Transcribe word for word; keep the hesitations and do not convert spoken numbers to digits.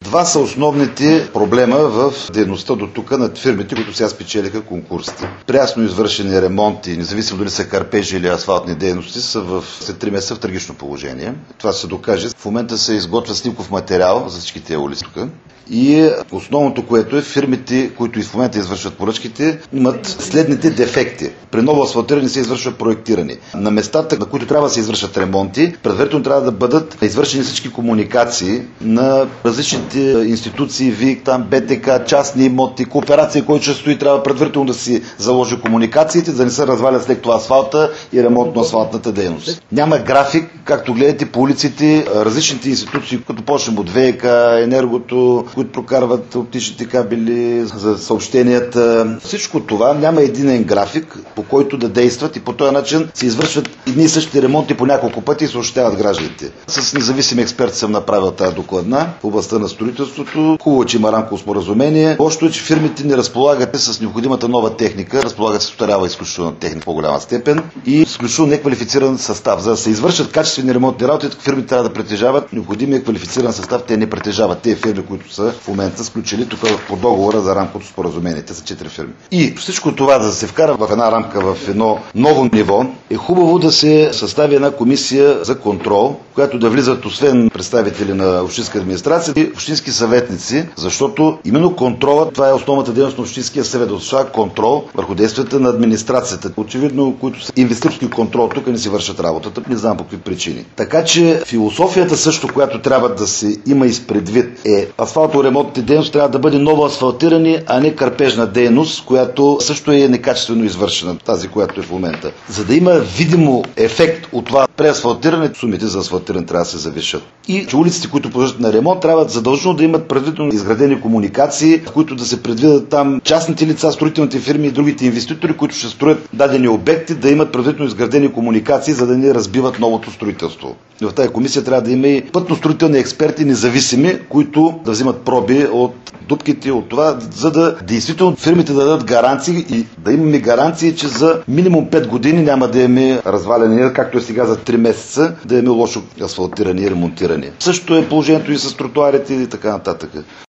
Два са основните проблема в дейността до тук на фирмите, които сега спечелиха конкурсите. Прясно извършени ремонти, независимо дали са кърпежи или асфалтни дейности, са в след три месеца в трагично положение. Това се докаже. В момента се изготвя снимков материал за всички тези улици тук. И основното, което е, фирмите, които и в момента извършват поръчките, имат следните дефекти. При ново асфалтиране се извършва проектиране. На местата, на които трябва да се извършат ремонти, предварително трябва да бъдат извършени всички комуникации на различните институции, ВИК, там, БТК, частни имоти, кооперации, които ще стои, трябва предварително да си заложи комуникациите, за да не се развалят след това асфалта и ремонтно-асфалтната дейност. Няма график, както гледате по улиците, различните институции, като почнем от ВИК, енергото, които прокарват оптичните кабели за съобщенията. Всичко това няма единен график, по който да действат, и по този начин се извършват едни и същи ремонти по няколко пъти и съобщават гражданите. С независим експерт съм направил тази докладна в областта на строителството. Хубаво, че има рамково споразумение. Лошото е, че фирмите не разполагат с необходимата нова техника, разполагат с устаряла изключителна техника в по-голяма степен и изключително неквалифициран състав. За да се извършат качествени ремонтни работи, фирмите трябва да притежават необходимия квалифициран състав. Те не притежават. Те фирми, които са в момента сключили тук по договора за рамковото споразумение. Те са четири фирми. И всичко това, за да се вкара в една рамка, в едно ново ниво, е хубаво да се състави една комисия за контрол, която да влизат освен представители на общинска администрация и общински съветници, защото именно контролът, това е основната дейност на общинския съвет, да осъществява контрол върху действията на администрацията. Очевидно, които са инвеститорски контрол, тук не си вършат работата, не знам по какви причини. Така че философията също, която трябва да се има изпредвид, е асфалторемонтните дейности трябва да бъде ново асфалтиране, а не кърпежна дейност, която също е некачествено извършена, тази, която е в момента. За да има видимо ефект от това преасфалтиране, сумите за асфалтиране трябва да се завишат. И че улиците, които подлежат на ремонт, трябва задължително да имат предварително изградени комуникации, в които да се предвидят там частните лица, строителните фирми и другите инвеститори, които ще строят дадени обекти, да имат предварително изградени комуникации, за да не разбиват новото строителство. И в тази комисия трябва да има и пътно-строителни експерти, независими, които да взимат проби от дупките, от това, за да действително фирмите да дадат гаранции и да имаме гаранции, че за минимум пет години няма да имаме разваляне, както е сега за три месеца, да имаме лошо асфалтиране и ремонтиране. Също е положението и с тротуарите и така нататък.